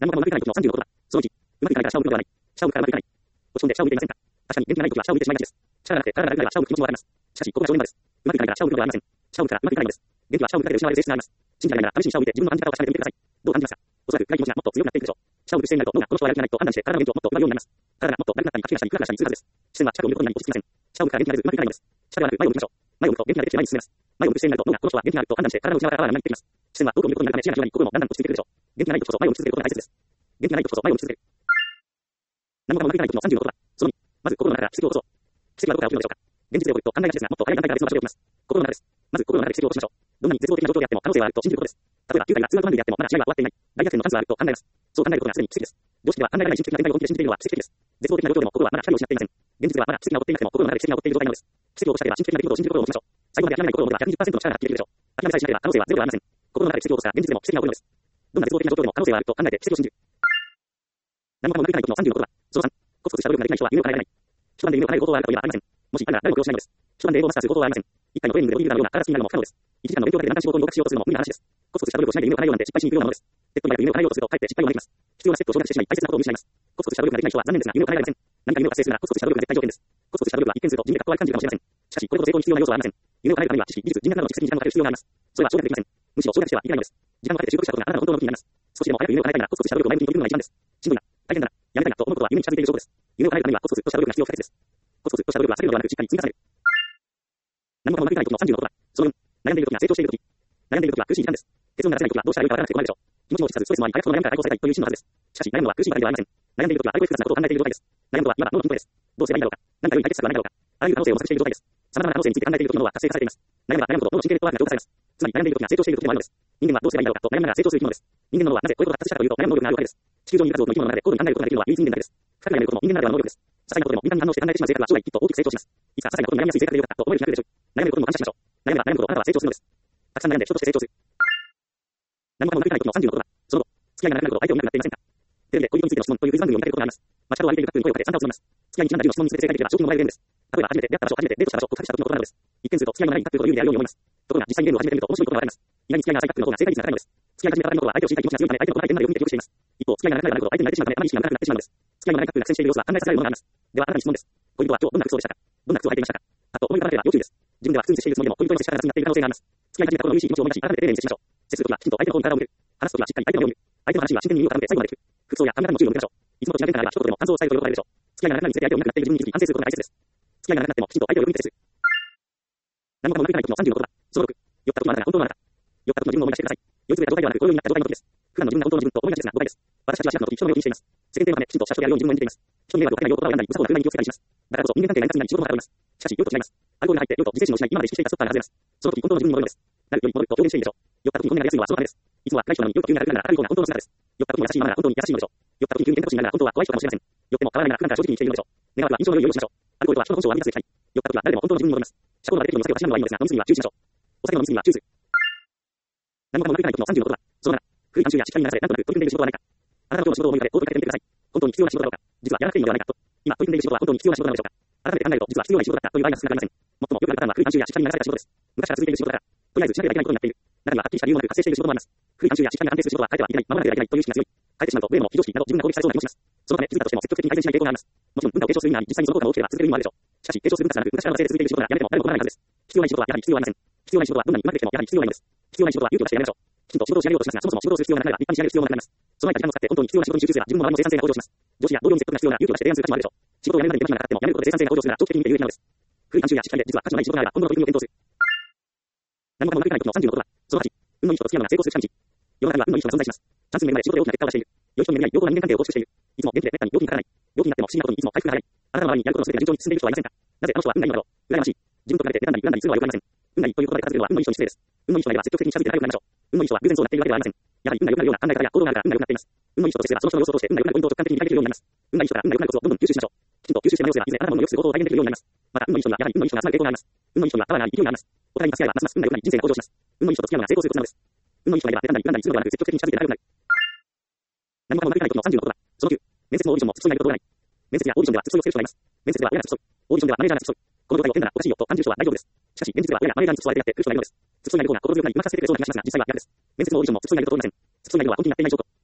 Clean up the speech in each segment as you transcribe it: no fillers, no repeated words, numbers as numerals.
何もかもうまくいかないことの36ことだ。その1、うまくいかないから下を向くのではない。下を向くからうまくいかない。落ち込んで下を向いていませんか。確かに元気がない時は下を向いてしまいがちです。力がなくて体が楽なら下を向く気持ちもわかります。しかし、ここが正念場です。うまくいかないから下を向くのではありません。下を向くからうまくいかないのです。元気は下を向くだけで失われる性質があります。信じられないなら試しに下を向いて自分の感じ方を確かめてみてください。どう感じますか。おそらく暗い気持ちがもっと強くなっていくでしょう。下を向く姿勢になると脳がこの人はやる気がないと判断して体の元気をもっと奪うようになります。体がもっと悪くなったり、カキがしたり、クラクラしたりするはずです。視線は近くを見ることになり落ち着きません。下を向くから元気が出ずうまくいかないのです。下ではなく前を向きましょう。前を向くと元気が出て前に進めます。前を向く姿勢になると脳がこの人は元気があると判断して体の内側から泡が流れていきます。視線は遠くを見ることになるため視野が広がり心もだんだん落ち着いてくるでしょう。元気がない時こそ前を向き続けることが大切です。元気がない時こそ前を向き続ける。何もかもうまくいかない時の36ことだ。その2、まず心の中から奇跡を起こそう。奇跡はどこから起きるのでしょうか。現実で起こると考えがちですが、もっと早い段階から別の場所で起きます。心の中です。まず心の中で奇跡を起こしましょう。どんなに絶望的な状況であっても可能性はあると信じることです。例えば9回がツーアウト満塁であってもまだ試合は終わっていない。大逆転のチャンスはあると考えます。そう考えることがすでに奇跡です。常識では考えられない神秘的な展開を本気で信じているのは奇跡的です。絶望的な状況でも心はまだ光を失っていません。現実ではまだ奇跡が起こっていなくても心の中で奇跡が起こっている状態なのです。奇跡を起こしたければ神秘的な出来事を信じることを持ちましょう。最後まで諦めない心を持てば 120% の力が発揮できるでしょう。諦めさえしなければ可能性はゼロではありません。心の中で奇跡を起こしたら現実でも奇跡が起こるのです。どんな絶望的な状況でも可能性はあると考えて奇跡を信じる。何もかもうまくいかない時の36ことだ。その3、コツコツした努力ができない人は夢を叶えられない。一晩で夢を叶えることはあるといえばありません。もしあるなら誰も苦労しないのです。一晩で英語をマスターすることはありません。一回のトレーニングでボディービルダーのような体つきになるのも不可能です。1時間の勉強だけで難しい仕事に合格しようとするのも無理な話です。コツコツした努力をしないで夢を叶えようなんて失敗しに行くようなものです。鉄とになく夢を叶えようとするとかえって失敗を招きます。必要なステップを省略してしまい大切なことを見失います。コツコツした努力ができない人は残念ですが夢を叶えられません。何か夢を達成するならコツコツした努力が絶対条件です。コツコツした努力は一見すると地味でかっこ悪い感じるかもしれません。しかしこれほど成功に必要な要素はありません。夢を叶えるためには知識、技術、人脈などの蓄積に時間をかける必要があります。それは省略できません。むしろ省略してはいけないのです。時間をかけて習得したことがあなたの本当の武器になります。少しでも早く夢を叶えたいならコツコツした努力を前向きに取り組むのが一番です。しんどいな、大変だな、やめたいなと思うことは夢に近づいている証拠です。夢を叶えるためにはコツコツとした努力が必要不可欠です。コツコツとした努力は避けるのではなくしっかり積み重ねる。何もかもうまくいかない時の36ことだ。その4、悩んでいる時が成長している時。悩んでいる時は苦しい時間です。結論が出せない時はどうしたらよいかわからなくて困るでしょう。気持ちも落ち着かずストレスもあり早くその悩みから解放されたいという心のはずです。しかし悩むのは苦しい場合ではありません。悩んでいる時はあれこれ複雑なことを考えている状態です。悩むのは今脳の筋トレです。どうすればいいんだろうか。何か良い解決策はないだろうか。あらゆる可能性を模索している状態です。様々な可能性について考えている時の脳は活性化されています。悩めば悩むほど脳の神経ネットワークが浄化されます。つまり悩んでいる時が成長している時でもあるのです。人間はどうすればいいんだろうかと悩みながら成長する生き物です。人間の脳はなぜこういうことが発達したかというと悩む能力があるからです。地球上にいる数多くの生き物の中で高度に考えることができるのは唯一人間だけです。深く悩めることも人間ならではの能力です。些細なことでも敏感に反応して考えてしまう性格は将来きっと大きく成長します。いつか些細なことに悩みやすい性格でよかったと思える日が来るでしょう。悩めることにも感謝しましょう。悩めば悩むほどあなたは成長するのです。たくさん悩んで人として成長する。何もかもうまくいかない時の36ことだ。その後、付き合いがなくなるほど相手を見なくなっていませんか。テレビで恋人についての質問というクイズ番組を見かけることがあります。街角を歩いている方に声をかけ参加を募ります。付き合いにちなんだ10の質問に全て正解できれば賞金をもらえるゲームです。例えば初めて出会った場所、初めてデートした場所、告白した時のことなどです。一見すると付き合いのないタップという意味であるように思います。ところが実際にゲームを始めてみると面白いことがわかります。意外に付き合いが浅いタップの方が正解率が高いのです。付き合い始めた方の方は相手を知りたい気持ちが強いため相手のことが相手になるように計画しています。一方、付き合いがなくなればなるほど相手に慣れてしまうためあまり意識が向かなくなってしまうのです。付き合いのないタップが苦戦している様子は考えさせられるものがあります。ではあなたに質問です。恋人は今日どんな服装でしたか。どんな靴を履いていましたか。あと思い浮かばなければ要注意です。自分では普通に接しているつもりでも恋人の接し方が雑になっている可能性があります。付き合い始めた頃の嬉しい気持ちを思い出し改めて丁寧に接しましょう。接するときはきちんと相手の方に体を向ける。話すときはしっかり相手の方を見る。相手の話には真剣に耳を傾けて最後まで聞く。服装や髪型も注意を向けましょう。いつもと違う点があれば一言でも感想を伝えると喜ばれるでしょう。付き合いがなくなるにつれて相手を見なくなっている自分に気づき反省することが大切です。付き合いがなくなってもきちんと相手を呼びに接する。何もかもうまくいかない時の36ことだ。その6、酔った時のあなたが本当のあなた。酔った時の自分を思い出してください。酔いつぶれた状態ではなくご用意になった状態の時です。普段の自分が本当の自分と思いがちですが誤解です。私たちはシラフの時人の目を気にしています。世間体のためきちんとした人であるように自分を演じています。人に迷惑をかけないよう言葉を選んだり、無作法な振る舞いに気をつけたりします。だからこそ人間関係が円滑になり仕事もはかどります。しかし酔うと違います。アルコールが入って酔うと自制心を失い今まで意識していたストッパーが外れます。その時本当の自分に戻るのです。なるより戻ると表現しているでしょう。酔った時に本音が出やすいのはそのためです。いつもは暗い人なのに酔うと急に明るくなるのがあるような本当の姿です。酔った時も優しいままなら本当に優しいのでしょう。酔った時に急に喧嘩腰になるなら本当は怖い人かもしれません。酔っても変わらないなら普段から正直にしているのでしょう。願わくは印象の良い酔いをしましょう。アルコールとは人の本性を浴び出す液体。酔った時は誰でも本当の自分に戻ります。社交の場で適度にお酒をたしなむのはいいのですが飲みすぎには注意しましょう。お酒の飲みすぎには注意する。何もかもうまくいかない時の36ことだ。その7、古い慣習やしっかりならされなんとなく取り組んでいる仕事はないか。あなたの今日の仕事を思い浮かべ、こう問いかけてみてください。本当に必要な仕事だろうか。実はやらなくていいのではないかと。今取り組んでいる仕事は本当に必要な仕事なのでしょうか。改めて考えると実は必要ない仕事だったという場合が少なくありません。最もよくあるパターンは古い慣習やしっかりならされた仕事です。昔から続いている仕事だから。とりあえずしなければいけないことになっている。中にははっきりした理由もなく発生している仕事もあります。古い慣習やしっかりな安定する仕事は変えてはいけない、守らなければいけないという意識が強い。変えてしまうと例の非常識など自分が攻撃されそうな気もします。そのため気づいたとしても積極的に改善しない傾向があります。もちろん文化を継承する意味があり実際にその効果が大きければ続ける意味もあるでしょう。しかし継承する文化ではなく昔からのせいで続いている仕事ならやめても誰も困らないはずです。必要ない仕事はやはり必要ありません。必要ない仕事はどんなにうまくできてもやはり必要ないのです。必要ない仕事は勇気を出してやめましょう。きちんと仕事を仕上げようとしますが、そもそも仕事をする必要がなければ立派に仕上げる必要もなくなります。その間時間を使って本当に必要な仕事に集中すれば自分の周りの生産性が向上します。上司や同僚に説得が必要な勇気を出して提案する価値もあるでしょう。仕事を辞めるまでに手間暇がかかっても辞めることで生産性が向上するなら長期的に見て有益なのです。古い慣習やしっかりで実は価値のない仕事があれば今後の取り組みを検討する。何もかもうまくいかない時の36ことだ。その8、運のいい人と付き合うのが成功する近道。世の中には運のいい人が存在します。チャンスに恵まれ仕事で大きな結果を出している。良い人に恵まれない良好な人間関係を構築している。いつも元気でめったに病気にかからない。病気になっても不思議なことにいつも回復が早い。あなたの周りにやることの全てが順調に進んでいる人はいませんか。なぜあの人は運がいいのだろう。羨ましい。自分と比べて妬んだり恨んだりするのは良くありません。運がいいということで数えるのは運のいい人に失礼です。運のいい人がいれば積極的に近づいて仲良くなりましょう。運のいい人は偶然そうなっているわけではありません。やはり運が良くなるような考え方や行動があるから運が良くなっています。運のいい人と接すればその人の様子を通して運が良くなるポイントを直感的に理解できるようになります。運がいい人から運が良くなるコツをどんどん吸収しましょう。きちんと吸収して学びをすればいずれあなたのものを良くする行動を体現できるようになります。また運のいい人にはやはり運のいい人が集まる傾向があります。運のいい人にはパワーがあり勢いがあります。お互いに助け合えばますます運が良くなり人生が向上します。運のいい人と付き合うのが成功するコツなのです。運のいい人がいれば妬んだり恨んだりするのではなく積極的に近づいて仲良くなる。何もかもうまくいかない時の36ことだ。その9、面接もオーディションも付き添いないことがない。面接やオーディションでは付き添いをする人がいます。面接では親が付き添う。オーディションではマネージャーが付き添う。この状態を変ならおかしいよと感じる人は大丈夫です。しかし現実では親がマネージャーに付き添われてやって来る人がいるのです。付き添いない方が心強くなり任せてくれそうな気がしますが実際は逆です。面接もオーディションも付き添いないと思いません。付き添いないのは本気になっていない証拠。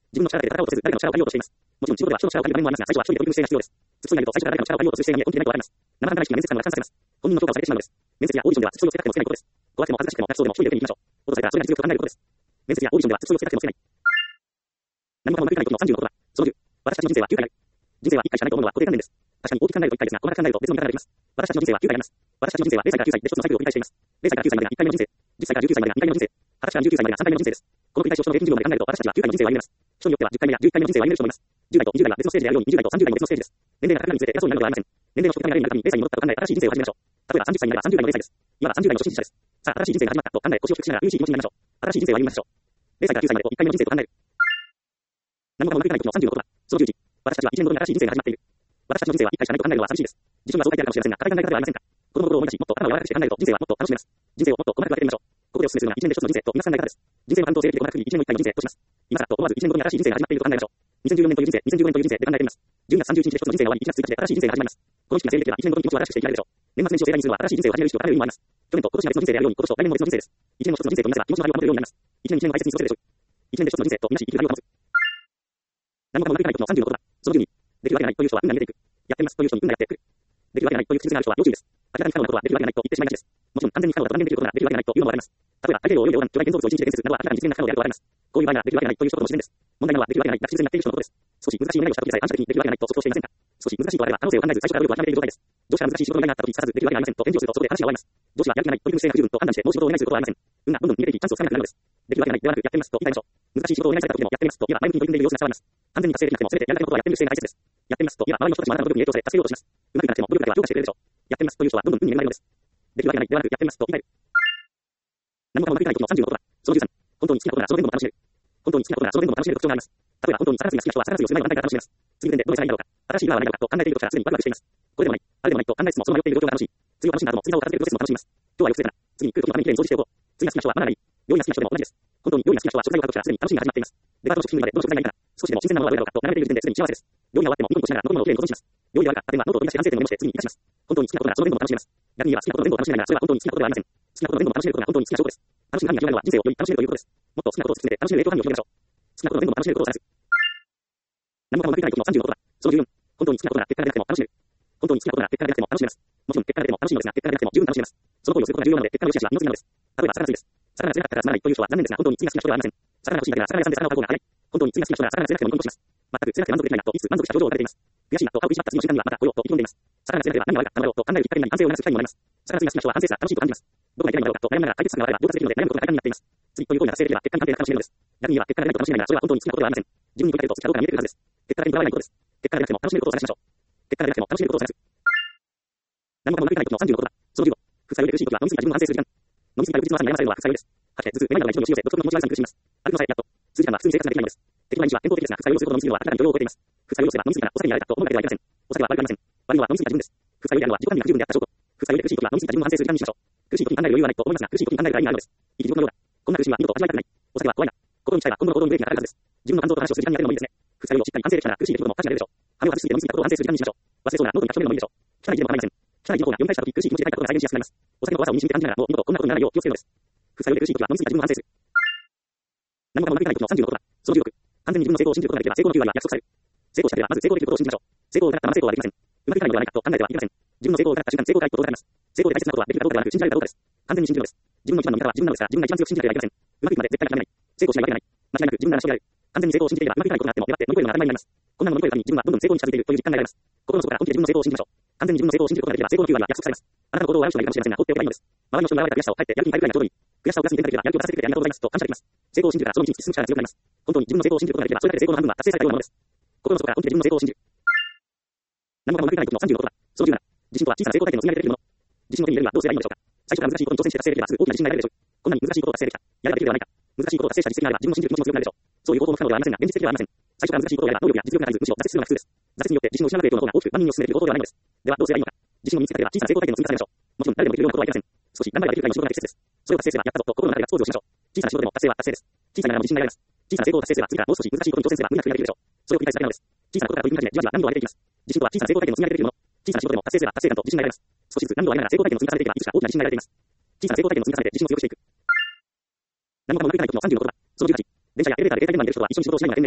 自分の力で戦おうとせず、誰かの力を借りようとしています。もちろん、仕事では人の力を借りる場面もありますが、最初は一人で取り組む姿勢が必要です。付き添いになると最初から誰かの力を借りようとする姿勢が見え、根気でないとわかります。生半可な意識が面接官を落胆させます。本人の評価をされてしまうのです。面接やオーディションでは付き添いをつけたくてもつけないことです。怖くても恥ずかしくても楽しそうでも一人で受けに行きましょう。落とされたらそれが実力と考えることです。面接やオーディションでは付き添いをつけたくてもつけない。何もかもうまくいかない時の36度は、その10、私たちの人生は9回ある。人生は1回しかないと思うのは固定観念です。確かに大きく考えると1回ですが、細かく考えると別の見方ができます。私たちの人生は9回あります。私たちの人生は0歳から9歳で一つのサイクルを繰り返しています。0歳から9歳までが1回目の人生。10歳から19歳までが2回目の人生。20歳から19歳までが3回目の人生です。この繰り返しを人の平均寿命まで考えると私たちは9回の人生を歩めます。人によっては10回目や11回目の人生を歩める人もいます。10代と20代は別のステージであるように20代と30代も別のステージです。年齢が高くなるにつれて偉そうになるのではありません。年齢の初手が慣れるようになるために0歳に戻ったと考え新しい人生を始めましょう。例えば30歳になれば30代の0歳です。今は30代の初心者です。さあ、新しい人生が始まったと考え腰を低くしながら優しい気持ちになりましょう。新しい人生を歩みましょう。0歳から9歳までを1回目の人生と考える。何もかもうまくいかない時の36度は、その10時、私たちは1年ごとに新しい人生が始まっている。私たちの人生は1回しかないと考えるのは寂しいです。自分は爽快であるかもしれませんが、軽い考え方ではありませんか。子供の頃を思い出し、もっと頭を柔らかくして考えると人生はもっと楽しめます。人生をもっと細かく分けてみましょう。ここでお勧めするのは1年で一つの人生と見なす考え方です。人生の担当性的を細かく1年を1回の人生とします。今からと思わず1年後に新しい人生が始まっていると考えましょう。2014年という人生、2015年という人生で考えてみます。12月31日で一つの人生が終わり、1月1日で新しい人生が始まります。この時期が整理できれば1年後に気持ちを新しくしていられるでしょう。年末年始を盛大にするのは新しい人生を始める意識を高める意味もあります。去年と今年が別の人生であるように、今年と来年も別の人生です。1年も一つの人生とみなせば気持ちの張りを持てるようになります。1年1年を大切に過ごせるでしょう。1年で一つの人生とみなし生きる張りを保つ。何もかもうまくいかない時の36度は、その10に、できるわけがないという人は運が見えていく。やってますという人に運がやってくる。できるわけがないという口癖がある人は要注意です。明らかに不可能なことはできるわけがないと言ってしまいがちです。もちろん完全に不可能だと断言できることができるわけがないというのもあります。例えば、太平洋を泳いで横断、巨大建造物を一日で建設などは明らかに実現が不可能であるとあります。こういう場合はできるわけがないという人とも自然です。問題なのはできるわけがないが不自然になっている人のことです。少し難しい願いをした時さえ反射的にできるわけがないと即答していませんか。少し難しいとあれば可能性を考えず最初から努力を諦めている状態です。上司が難しい仕事の願いがあった時ささずできるわけがありませんと返事をするとそこで話が終わります。上司はやる気がない取り組む姿勢が不十分と判断してもう仕事をお願いすることはありません。運がどんどん逃げていきチャンスをつかめなくなるのです。できるわけがないではなくやってみますと言い換えましょう。難しい仕事をお願いされた時でもやってみますと言えば前向きに取り組んでいる様子が伝わります。完全に達成できなくてもせめてやりたいことはやってみる姿勢が大切です。やってみますと言えば周りの人たちもあなたの努力に影響され助けようとします。うまくいかなくても努力だけは評価してくれるでしょう。やってみますという人はどんどん運に恵まれるのです。できるわけがないではなくやってみますと言い換える。何もかもうまくいかない時の36度は、その13、本当に好きなことならその分も楽しめる。本当に好きなことならその分も楽しめる特徴があります。例えば本当にサラスが好きな人はサラスをしないのが何回か楽しめます。次の点でどの際ないだろうか、新しい岩はないだろうかと考えている時からすでにワクワクしています。これでもない、あれでもないと考えつつもその迷っている状況が楽しい。次を楽しんだ後も次のを片付けるプロセスも楽しみます。今日はよくすれたな。次に来る時のためにきれいに掃除しておこう。次が好きな人はマナーがいい。料理が好きな人でも同じです。本当に料理が好きな人は食材を買う時からすでに楽しみが始まっています。デパートの食品売り場でどの食材がいいかな、少しでも新鮮なものがどれだろうかと眺めている時点ですでに幸せです。料理が終わってもニコニコしながら残るものをきれいに保存します。料理が悪かった点はノートを見出して反省点をメモして次に生かします。本当に好きなことならその全部を楽しめます。逆に言えば好きなことの全部を楽しめないならそれは本当に好きなことではありません。好きなことの全部を楽しめることが本当に好きな証拠です。楽しむ範囲が広がるのは人生をより楽しめるということです。もっと好きなことを突き詰めて楽しめる影響範囲を広げましょう。好きなことの全部を楽しめることを探す。何もかもうまくいかない時の36度は、その14、本当に好きなことなら結果が出なくても楽しめる。本当に好きなことなら結果が出なくても楽しめます。もちろん結果が出ても楽しいのですが、結果が出なくても十分楽しめます。その行為をすることが重要なので、結果の良し悪しは二の次なのです。例えば、魚が好きです。魚が釣れなかったからつまらないという人は残念ですが、本当に釣りが好きな人ではありません。魚が欲しいだけなら魚屋さんで魚を買う方が早い。本当に釣りが好きな人なら魚が釣れなくてもニコニコします。全く釣れなくて満足できないなといつ満足した表情を浮かべています。悔しいなと顔をいじった次の瞬間にはまた来ようと意気込んでいます。魚が釣れなければ何が悪かったのだろうと考えるきっかけになり反省を促す機会にもなります。魚釣りが好きな人は反省すら楽しいと感じます。どこがいけないんだろうかと悩みながら解決策があれば上達できるので悩むことが快感になっています。次という行為が達成できれば結果に関係なく楽しめるのです。逆に言えば結果が出ないと楽しめないならそれは本当に好きなことではありません。自分に問いかけると好きかどうかが見えてくるはずです。結果が出にこだわらないことです。結果が出なくても楽しめることを探しましょう。結果が出なくても楽しめることを探す。何もかもうまくいかない時の36度だ。その15、副作用で苦しい時は飲み過ぎた自分を反省する時間。飲み過ぎた翌日の朝に悩まされるのは副作用です。かつて頭痛、めまいなどが日常に押し寄せ、独特の気持ち悪さに苦しみます。歩くのさえやっと。数時間は普通に生活ができないのです。適当な日は健康的ですが、副作用をするほど飲み過ぎるのは明らかに許容を超えています。副作用をすれば飲み過ぎたらお酒になれたと思うだけではありません。お酒は悪くありません。悪いのは飲み過ぎた自分です。副作用であるのは自己管理が不十分であった証拠。副作用で苦しい時は飲み過ぎた自分を反省する時間にしましょう。苦しい時に考える余裕はないと思いますが、苦しい時に考えるから意味があるのです。生き地獄のようだ。こんな苦しみは二度と味わいたくない。お酒は怖いな。心に誓えば今後の行動にブレーキがかかるはずです。自分の感情と話をする時間にやってるのもいいですね。副作用をしっかり反省できたら苦しい出来事も価値が出るでしょう。羽を外しすぎて飲み過ぎたことを反省する時間にしましょう。忘れそうなノートに書き留めるのもいいでしょう。汚い字でも構いません。汚い字の方が読み返した時苦しい気持ちで書いたことが再現しやすくなります。お酒の怖さを身に染みて感じながらもう二度とこんなことにならないよう気をつけるのです。副作用で苦しい時は飲み過ぎた自分を反省する。何もかもうまくいかない時の36度だ。その16、完全に自分の成功を信じることができれば成功の9割は約束される。成功したければまず成功できることを信じましょう。成功を疑ったまま成功はできません。うまくいかないのではないかと考えてはいけません。自分の成功を疑った瞬間成功がいいことを疑います。成功で大切なことはできるかどうかではなく信じられるかどうかです。完全に信じるのです。自分の一番の味方は自分なのですから、自分が一番強く信じなければいけません。うまくいくまで絶対に諦めない。成功しないわけがない。間違いなく自分なら信じられる。完全に成功を信じていればうまくいかないことがあっても粘って乗り越えるのが当たり前になります。こんなの乗り越えるために自分はどんどん成功に近づいているという実感が得られます。心の底から本気で自分の成功を信じましょう。完全に自分の成功を信じることができれば成功の9割は約束されます。あなたの行動を悪くしないかもしれませんが放っておけばいいのです。周りの人に現れた悔しさを帰ってやる気に変えるくらいがちょうどいい。悔しさをプラスに転換できればやる気を出させてくれてありがとうございますと感謝できます。成功を信じるからその道に突き進む力が強くなります。本当に自分の成功を信じることができればそれだけで成功の半分は達成されたようなものです。心の底から本気で自分の成功を信じる。何もかもうまくいかない時の36度だ。その17、自信とは小さな成功体験の積み上げできるもの。自信を手に入れるにはどうすればいいのでしょうか。最初から難しいことに挑戦して達成できればすぐ大きな自信が得られるでしょう。こんなに難しいことを達成できた。やればできるではないか。難しいことを達成した実績があれば自分を信じる気持ちも強くなるでしょう。そういう方法も不可能ではありませんが現実的ではありません。最初から難しいことをやれば能力や実力が足りずむしろ挫折するのが普通です。挫折によって自信を失う影響の方が大きく万人を進めている方法ではないのです。ではどうすればいいのか。自信を身につけたければ小さな成功体験を積み重ねましょう。もちろん誰でもできるようなことはできません。少し頑張ればできるくらいの仕事が適切です。それを達成すればやったぞと心の中でガッツポーズをしましょう。小さな仕事でも達成は達成です。小さながらも自信が得られます。小さな成功を達成すれば次からもう少し難しいことに挑戦すれば無理なくやれるでしょう。それを繰り返すだけなのです。小さなことから取り組み始めじわじわ難度を上げていきます。自信とは小さな成功体験の積み上げできるもの。小さな仕事でも達成すれば達成感と自信が得られます。少しずつ難度を上げながら成功体験の積み重ねでいけばいつしか大きな自信が得られています。小さな成功体験の積み重ねで自信を強くしていく。何もかもうまくいかない時の36度だ。その18、電車やエレベーターで携帯電話に出る人は一緒に仕事をしないのが前例。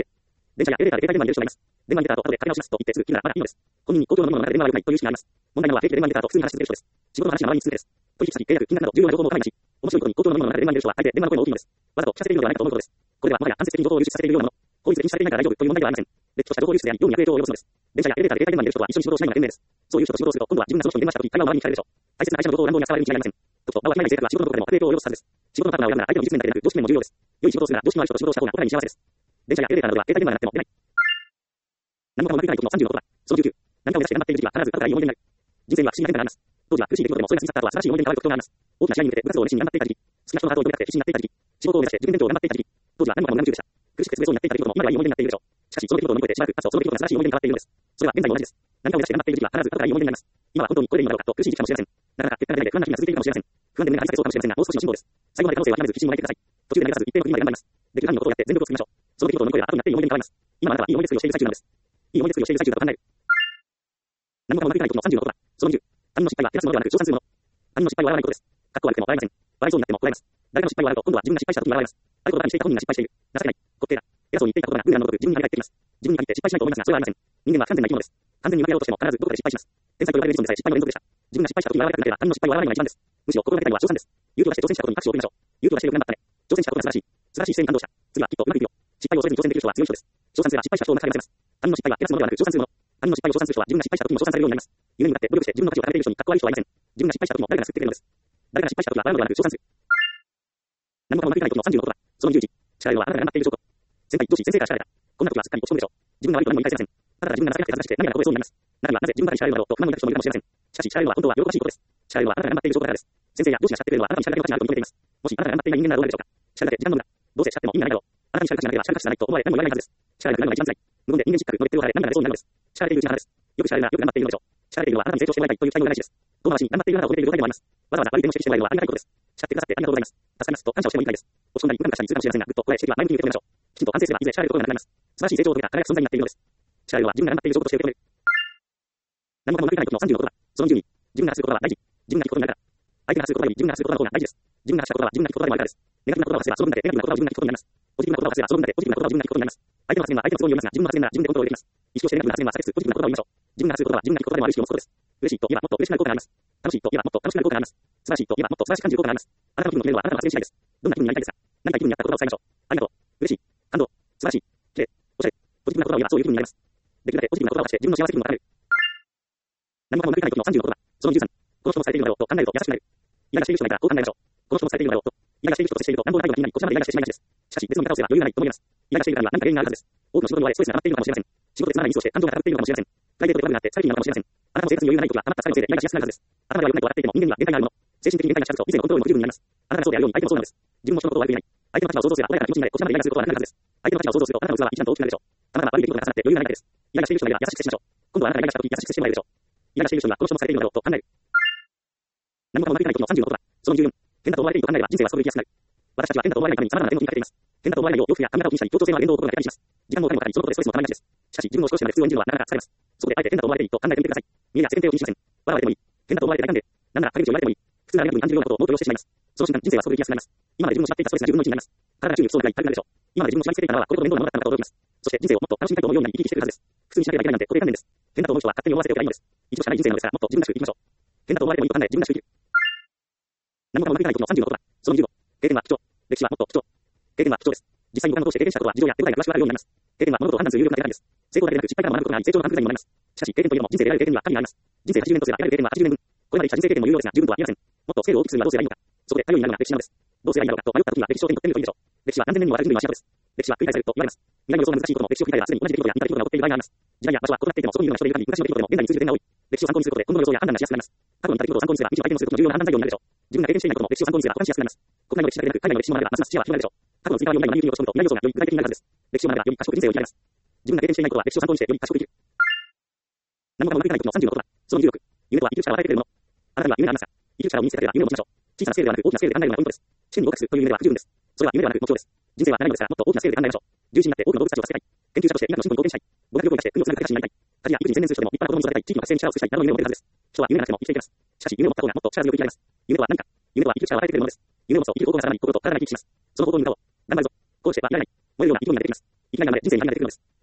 電車やエレベーターで携帯電話に出る人がいます。電話に出た後、後でかけ直しますと言ってすぐ切るならまだいいのです。本人に公共のものの中で電話は良くないという意識があります。問題なのは平気で電話に出た後普通に話し続ける人です。仕事の話が周りに続くです。取引先、契約、金額など重要な情報もわからないし、面白いことに公共のものの中で電話に出る人は大抵電話の声も大きいのです。わざと聞かせているのではないかと思うことです。これはもはや間接的に情報を流出させているようなもの。法律で禁止されていないから大丈夫という問題ではありません。れっきとした情報流出であり、業務に悪影響を及ぼすのです。電車やエレベーターで携帯電話に出る人は一緒に仕事をしないのが賢明です。そういう人と仕事をすると、今度は自分がその人に電話した時、会話を周りに聞かれるでしょう。大切な会社の情報を乱暴に扱われるに違いありません。と場を開いている性格は仕事のどこでも悪影響を及ぼすはずです。仕事のパートナーを選ぶなら相手の実務面だけでなく、上司面も重要です。良い仕事をするなら上司のある人と仕事をした方がお互いに幸せです。電車やエレベーターなどでは携帯電話がなくても出ない。何もかもうまくいかないことの36とは、その19。何かを目指して頑張っている時期は必ず後からいい思い出になる。人生には不思議な変化があります。当時は苦しい出来事でもそれが過ぎ去った後は新しい思い出に変わる特徴があります。大きな試合に向けて部活動を熱心に頑張っていた時期、好きな人のハートを呼びかけて必死になっていた時期、仕事を目指して受験勉強を頑張っていた時期、当時は何もかも無夢中でした。苦しくて潰れそうになっていた出来事も今ではいい思い出になっているでしょう。しかしその出来事を乗り越えてしばらく経つとその出来事が素晴らしい思い出に変わっているのです。それは現在も同じです。何かを目指して頑張っている時期は必ず後からいい思い出になります。今は本当にこれでいいのだろうかと苦しい時期かもしれません。なかなか結果が出ないで不安な日々が続いているかもしれません。不安で胸が張り裂けそうかもしれませんが、もう少しの辛抱です。最後まで可能性は諦めず必死にもがいてください。途中で投げ出さず一定の国まで頑張ります。できる限りのことをやって全力を尽くしましょう。その出来事を乗り越えた後になっていい思い出に変わります。今あなたはいい思い出作りをしている最中なんです。いい思い出作りをしている最中だと考える。何もかもうまくいかないことの36とは、その20。他人の失敗は照らすものではなく称賛するもの。他人の失敗は笑わないことです。かっこ悪くても笑いません。笑いそうになっても笑います。誰かの失敗を笑うと今度は自分が失敗した時に笑います。あることだけにしていた本人が失敗している。情けない。滑稽だ。偉そうに言っていたことがブーメランのごとく自分に返ってきます。自分に限って失敗しないと思いますが、それはありません。人間は不完全な生き物です。完全にうまくやろうとしても必ずどこかで失敗します。天才と呼ばれる人でさえ失敗の連続でした。自分が失敗した時に笑われたくなければ他人の失敗を笑わないのが一番です。むしろ心がけたいのは称賛です。勇気を出して挑戦したことに拍手を送りましょう。勇気を出してよく頑張ったね。挑戦したことが素晴らしい。素晴らしい姿勢に感動した。次はきっとうまくいくよ。失敗を恐れずに挑戦できる人は強い人です。称賛すれば失敗した人をうまく励ませます。他人の失敗は照らすものではなく称賛するもの。他人の失敗を称賛する人は自分が失敗した時にも称賛されるようになります。夢に向かって努力して自分の価値を高めている人にかっこ悪い人はいません。自分が失敗した時も誰かが救ってくれるのです。誰かが失敗した時は笑うのではなく称賛する。何もかもうまくいかないことの36とは、その11。力いるのはあなたが頑張っている証拠。先輩、上司、先生から叱られた。こんな時はすっかり落ち込むでしょう。自分が悪いと何も言い返せません。ただ自分が情けなくて恥ずかしくて涙がこぼれそうになります。中にはなぜ自分ばかり叱られるのだろうと不満を抱く人もいるかもしれません。しかし叱られるのは本当は喜ばしいことです。叱られるのはあなたが頑張っている証拠だからです。先生や上司が叱ってくれるのはあなたに叱られる価値があると認めています。もしあなたが頑張っていない人間ならどうなるでしょうか。叱られて時間の無駄。どうせ叱っても意味がないだろう。あなたに叱る価値がなければ叱る価値がないと思われ何も言われないはずです。叱られなくなるのが一番辛い。無言で人間失格のレッテルを貼られ涙が出そうになるのです。叱られているうちがあなたです。よく叱られるならよく頑張っているのでしょう。叱られているのはあなたに成長してもらいたいという期待の裏返しです。遠回しに頑張っているあなたを褒めている状態でもあります。わざわざ悪い点を指摘してもらえるのはありがたいことです。叱ってくださってありがとうございます。助かりますと感謝をしてもいいたいです。落ち込んだりうかうかしたりするかもしれませんが、ぐっとこらえ指摘は前向きに受け止めましょう。きちんと反省すればいずれ叱られることがなくなります。素晴らしい成長を遂げた輝く存在になっているのです。叱られるのは自分が頑張っている証拠として受け止める。何もかもうまくいかないことの36とは、その12。自分がすることは大事。自分が聞くことになるから。相手がすることより自分がすることの方が大事です。自分がしたことは自分が聞くことでもあるからです。ネガティブな言葉を発せばその分だけネガティブな言葉を自分が聞くことになります。ポジティブな言葉を発せばその分だけポジティブな言葉を自分が聞くことになります。相手の発言は相手の都合によりますが、自分の発言なら自分でコントロールできます。意識をしてネガティブな発言は避けつつポジティブな言葉を言いましょう。自分がすることは自分が聞くことでもある意識を持つことです。嬉しいと言えばもっと嬉しくなる効果があります。楽しいと言えばもっと楽しくなる効果があります。素晴らしいと言えばもっと素晴らしく感じる効果があります。あなたの気分の決めるのはあなたの発言次第です。どんな気分になりたいですか。何か気分になった言葉を伝えましょう。ありがとう。嬉しい。感動。素晴らしい。綺麗。おしゃれ。ポジティブな言葉を言えばそういう気分になります。できるだけポジティブな言葉を出して自分の幸せ気分を高める。何もかもうまくいかないことの36とは、その13。この人もされているのだろうと考えると優しくなる。イライラしている人がいたらこう考えましょう。この人もされているのだろうと。イライラしている人と接していると乱暴な態度が気になり、こちらまでイライラしてしまいがちです。しかし別の見方をすれば余裕がないと思います。イライラしているからには何か原因があるはずです。多くの仕事の追いストレスが溜まっているのかもしれません。仕事でつまらないミスをして感情が高ぶっているのかもしれません。プライベートで悪くなって疲れているのかもしれません。あなたの生活に余裕がない時は溜まった疲れのせいでイライラしやすくなるはずです。頭では良くないと笑っていても人間には限界があるもの。精神的に限界が近づくと以前のコントロールも不十分になります。あなたがそうであるように相手もそうなんです。自分も人のことを悪く言えない。相手の立場を想像すれば穏やかな気持ちになれ、こちらまでイライラすることはなくなるはずです。相手の立場を想像するとあなたの器は一段と大きくなるでしょう。あなたが悪い出来事が重なって余裕がないからです。イライラしている人がいれば優しく接しましょう。今度はあなたがイライラした時優しく接してもらえるでしょう。イライラしている人にはこの人もされているのだろうと考える。何もかもうまくいかないことの36とは、その14。変だと思われていると考えれば人生はすこぶる生きやすくなる。私たちは変だと思われないために様々な伝言を聞かれています。変だと思われないよう洋服や考え方を気にしたり、協調性のある言動を心がけたりします。時間もお金もかかり、そのことでストレスも溜まりがちです。しかし自分を少しまで普通を演じるのはなかなか疲れます。そこであえて変だと思われていると考えてみてください。見えや世間体を気にしません。笑われてもいい。変だと思われて大歓迎。なんなら陰口を言われてもいい。普通なネガティブに感じるようなことをもっと要してしまいます。その瞬間人生はすこぶる生きやすくなります。今まで自分のしまっていたストレスが自分の内になります。体が宙に浮きそうになり軽くなるでしょう。今まで自分の縛り付けていたのはこれほど面倒なものだったのかと驚きます。そして人生をもっと楽しみたいと思うようになり生き生きしてくるはずです。普通にしなければいけないなんて固定観念です。変だと思う人は勝手に思わせておけばいいのです。一度しかない人生なのですからもっと自分らしく生きましょう。変だと思われてもいいと考え自分らしく生きる。何もかもうまくいかないことの36とは、その15。経験は貴重。歴史はもっと貴重。経験は貴重です。実際に五感を通して経験したことは事情や手応えが詳しくわかるようになります。経験は物事を判断する有力な手段です。成功だけでなく失敗から学ぶことがあり成長の感覚にもなります。しかし経験というのも人生で得られる経験には限りがあります。人生80年とすれば得られる経験は80年分。これまで生きた人生経験も有用ですが十分とは言えません。もっとスケールを大きくするにはどうすればいいのか。そこで頼りになるのが歴史なのです。どうすればいいのかと迷った時には歴史を手に取ってみるといいでしょう。歴史は何千年にもわたる人類の足跡です。歴史は繰り返されると言われます。未来の予想が難しいことも歴史を振り返ればすでに同じ出来事や似た出来事が起こっている場合があります。時代や場所は異なっていてもそこにいるような人でいる限り昔の出来事でも現在に通じる点が多い。歴史を参考にすることで今後の予想や判断がしやすくなります。過去に似た出来事を参考にすれば未知の相手のすることの重要な判断材料になるでしょう。自分が経験していないことも歴史を参考にすれば他にしやすくなります。国内の歴史だけでなく海外の歴史も学べばますます視野は広がるでしょう。過去の追加を読みながら未来の読み込むと未来予想がより具体的になるはずです。歴史を学べばより賢く人生を生きられます。自分が経験していないことは歴史を参考にしてより賢く生きる。何もかもうまくいかないことの36とは、その16。夢とは生きる力を与えてくれるもの。あなたには夢がありますが、生きる力を身につけたければ夢を持ちましょう。小さなスケールではなく大きなスケールで考えるのがポイントです。試験に合格するという夢では不十分です。それは夢ではなく目標です。人生は長いのですからもっと大きなスケールで考えましょう。獣医師になって多くの動物たちを助けたい。研究者として医学の進歩に貢献したい。語学旅行に出して国をつなぐ形になりたい。家事や育児に専念する人でも立派な子供を育てたい。地域の活性に力を尽くしたい。などの夢を持っているはずです。人は夢がなくても生きていけます。しかし夢を持った方がもっと力強く生きられます。夢とは何か。夢とは生きる力を与えてくれるものです。夢を持つと生きる方向がさらに心と体が生き生きします。その方向に向かおう。頑張るぞ。こうしてはいられない。燃えるような勢いが出てきます。いきなりなので人生に何が出てくるのです。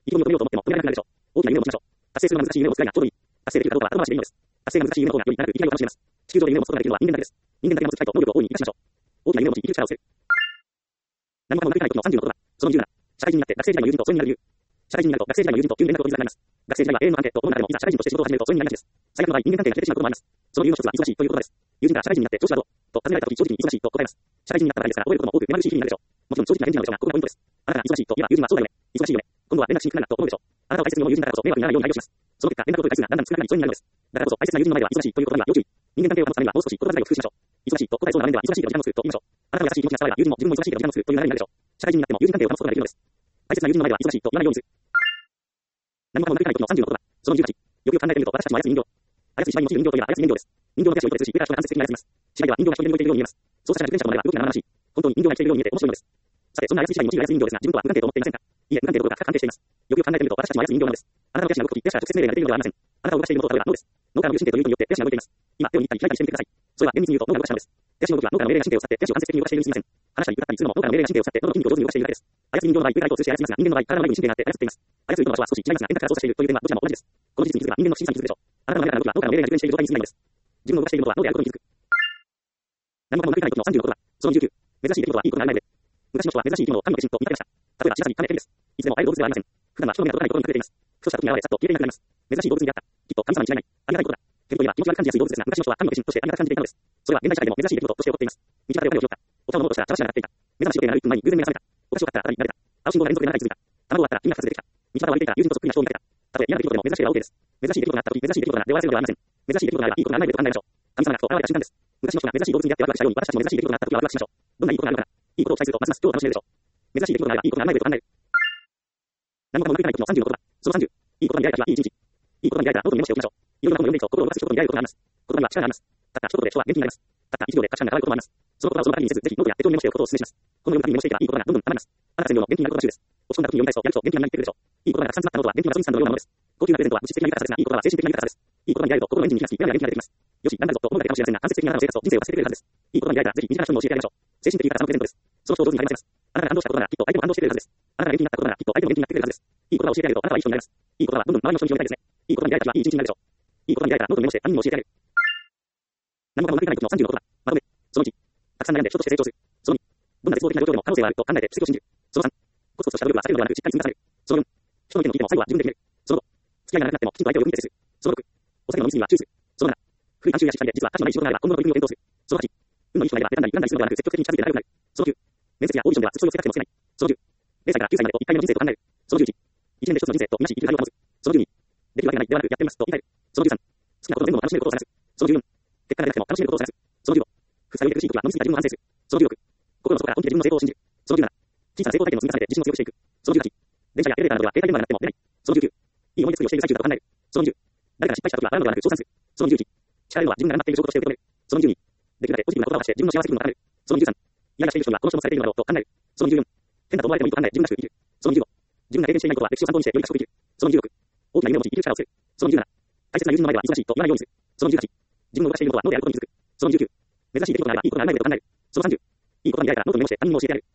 意気込みを込めようと思っても止められなくなるでしょう。大きな夢を持ちましょう。達成するのが難しい夢を持つくらいがちょうどいい。達成できるかどうかは後回しでいいのです。達成が難しい夢の方がより長く生きがいを楽しめます。地球上で夢を持つことができるのは人間だけです。人間だけが持つ機会と能力を大いに生かしましょう。大きな夢を持ち生きる力をつける。何もかもうまくいかない時の30のことだ。その20なら、社会人になって学生時代の友人と疎遠になる理由。社会人になると学生時代の友人と急に連絡を取りづらくなります。学生時代は永遠の関係とこの中でもいざ社会人として仕事を始めると疎遠になりがちです。最悪の場合、人間関係が切れてしまうこともあります。その理由の一つは忙しいということです。友人から社会人になって調子はどうと尋ねられた時、正直に忙しいと答えます。社会人になった場合ですから、覚えることも多く目まぐるしい日々になるでしょう。もちろん正直な返事なのでしょうが、ここがポイントです。あなたが忙しいと言えば友人はそうだよね。忙しいよね。今度は連絡しにくくなると思うでしょう。あなたを大切に思う友人だからこそ迷惑にならないように配慮します。その結果、連絡を取る回数がだんだん少なくなり疎遠になるのです。だからこそ大切な友人の前では忙しいという言葉には要注意。人間関係を保つためにはもう少し言葉遣いを工夫しましょう。忙しいと答えそうな場面では忙しいけど時間を作ると言いましょう。あなたが優しい気持ちが伝われば友人も自分も忙しいけど時間を作るという流れになるでしょう。社会人になっても友人関係を保つことができるのです。大切な友人の前では忙しいと言わないようにする。何もかもうまくいかない時の30のことだ。その18。よくよく考えてみると私たちも操る人形。操り芝居に落ちる人形といえば操り人形です。人形の手足を一個で通し、腕足を間接的に操ります。芝居では人形が一人で動いているように見えます。操作者が自転車を乗れば動きが生々しい。本当に人形が生きているように見えて面白いのです。さて、そんな操り芝居に用いる操り人形ですが、自分とは無関係と思っていませんか？いえ、無関係どころか関係しています。よくよく考えてみると私たちも操り人形なのです。あなたの手足が動くとき、手足が直接命令が出ているのではありません。あなたを動かしているのと例えば脳です。脳からの神経という意図によって手足が動いています。今、手を握ったり開いたりしてみてください。それは厳密に言うと脳が動かしたのです。手足の動きは脳からの命令が神経を伝って手足を間接的に動かしているにすぎません。話したり歌ったりするのも脳からの命令が神経を伝って脳の筋肉を上手に動かしているだけです。操り人形の場合、繰り返しを通して操りますが、人間の場合、体の内部に神経があって操っています。操る人の場所は少し違いますが、遠隔から操作しているという点はどちらも同じです。この事実に気づけば人間の小さな傷でしょう。あなたの中からの動きは脳からの命令が実現している状態に過ぎないのです。自分を動かしていることは脳であることに気づく。何もかもうまくいかない時の30のことだ。その19。珍しい出来事はいいことがある前で。昔の人は珍しい生き物を神の化身と見立てました。例えば小さな亀です。いつでも会える動物ではありません。普段は人の目が届かないところに隠れています。ふとした時に現れ、さっと消えていなくなります。珍しい動物に出会った。きっと神様に違いない。ありがたいことだ。けれど今、気持ちが感じやすい動物ですが、昔の人は神の化身としてありがたく感じていたのです。それは現代社会でも珍しい出来事として起こっています。道端でお金を拾った。お茶を飲もうとしたら茶柱が立っていた。目覚まし時計が鳴る1分前に偶然目が覚めた。お菓子を買ったら新たに慣れた。青信号が連続で7回続いた。卵を割ったら君が2つ出てきた。道端を歩いていたら友人とそっくりな人を見かけた。たとえ嫌な出来事でも珍しいが OK です。珍しい出来事があった時、珍しい出来事が出わせるのではありません。珍しい出来事があればいいことがある前でと考えましょう。神様がふと現れた瞬間です。昔の人が珍しい動物に出会ってワクワクしたように、私たちも珍しい出来事があった時はワクワクしましょう。どんないいことがあるのかな。いいことを期待するとますます今日を楽しめるでしょう。珍しい出来事があればいいことがある前でと考える。何もかもうまくいかない時の30のことだ。その30。いいことに出会えた日はいい一日。いいことに出会えたらノートにメモしておきましょう。いろいろな本を読んでいると心を動かす一言に出会えることがあります。言葉には力があります。たった一言で人は元気になります。たった一行で価値観が変わることもあります。その言葉をその場にせず、ぜひノートや手帳にメモしておくことをお勧めします。このようにメモしていけばいいことがどんどん溜まります。あなた全量の元気になることらしいです。落ち込んだ時に読みたいとやると元気になりになってくるでしょう。いい言葉がたくさん詰まったノートは元気なスインさんのようなものです。高級なプレゼントは物質的な豊かさですが、いい言葉は精神的な豊かさです。いい言葉に出会えると心のエンジンに火がつき、目が元気が出てきます。よし、なんだぞと思うだけかもしれませんが、間接的にあなたの生活と人生を助けてくれるはずです。いい言葉に出会えたらぜひ身近な人にも教えてあげましょう。精神的に豊かさのプレゼントです。その人を上手に励ませます。あなたが感動したことならきっと相手も感動してくれるはずです。あなたが元気になったことならきっと相手も元気になってくれるはずです。いい言葉を教えてあげるとあなたはいい人になります。いい言葉はどんどん周りの人に広めたいですね。いい言葉に出会えた日はいい一日になるでしょう。いい言葉に出会えたらノートにメモして他人にも教えてあげる。何もかもうまくいかない時の30のことだ。まとめ。その1。たくさん悩んで人として成長する。その2。どんな絶望的な状況でも可能性はあると考えて奇跡を信じる。その3。コツコツとした努力は避けるのではなくしっかり積み重ねる。その4。人の意見も聞いても最後は自分で決める。その5。付き合いがなくなってもきちんと相手を呼びに接する。その6。お酒の飲み過ぎは注意する。その7。古い慣習や失敗で実は価値のない仕事があれば今後の取り組みを検討する。その8。運のいい人がいれば選んだり選んだりするのではなく積極的に近づいて仲良くなる。その9。面接やオーディションではそういう生活もつけない。その10。0歳から9歳までと1回目の人生と考える。その11。1年で一つの人生とみなし生きる態度を保つ。その12。できるわけがないではなくやってみますと言い換える。その13。好きなことでも楽しめることを探す。その14。結果が出なくても楽しめることを探す。その15。副作用で苦しい時は飲み過ぎた自分を反省する。その16。心の底から本気で自分の成功を信じる。その17。小さな成功体験の積み重ねで自信を強くしていく。その18。電車やエレベーターなどでは携帯電話がなくても出ない。その19。いい思い出作りをしている最中だと考える。その20。誰かが失敗した時は笑うのではなく称賛する。その21。力いるのは自分が頑張っている証拠として受け止める。その22。できるだけポジティブな言葉を発して自分の幸せ気分を高める。その23。嫌がしている人にはこの人もされているのだろうと考える。その24。変だと思われてもいいと考え自分らしく生きる。その25。自分が経験していないことは歴史を参考にしてより賢く生きる。その26。大きな夢を持ち生きる力をつける。その27。大切な友人の前では忙しいと言わないようにする。その18。自分の動かしていることは脳であることに気づく。その29。珍しい出来事があればいいことがある前でと考える。その30。いいことに出会えたらノートにメモして他人にも教えてやる。